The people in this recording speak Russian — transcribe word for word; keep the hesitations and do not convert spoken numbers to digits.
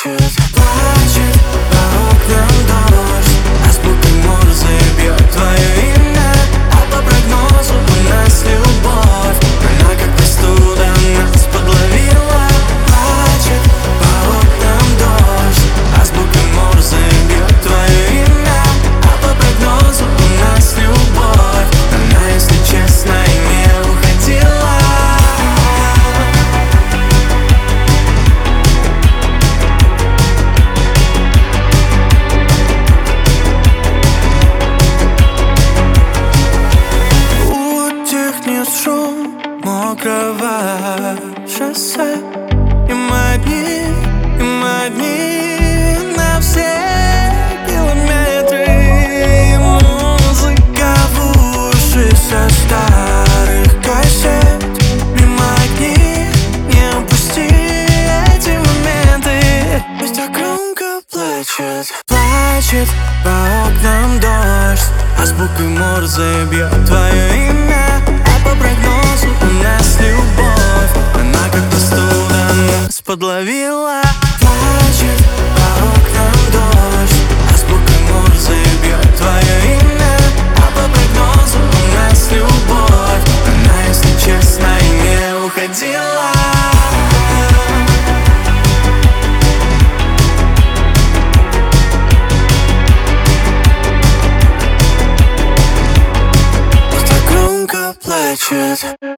плачет, плачет, по окнам дождь. Азбукой Морзе бьет твое имя, а по прогнозу у нас любовь. Она как простуда нас подловила. Плачет, по окнам дождь. Азбукой Морзе бьет твое имя, а по прогнозу у нас любовь. Она, если честно, и не уходила. Утихнет шум мокрого шоссе, и мы одни, и мы одни на все километры. И музыка в уши со старых кассет. Мимо огни, не упусти эти моменты. Пусть так громко плачет, плачет, по окнам дождь. Азбукой Морзе бьет твое имя, а по прогнозу у нас любовь. Она как простуда нас подловила. Плачет, по окнам дождь. Азбукой Морзе бьет твое имя, а по прогнозу у нас любовь. Она, если честно, и не уходила. Плачет.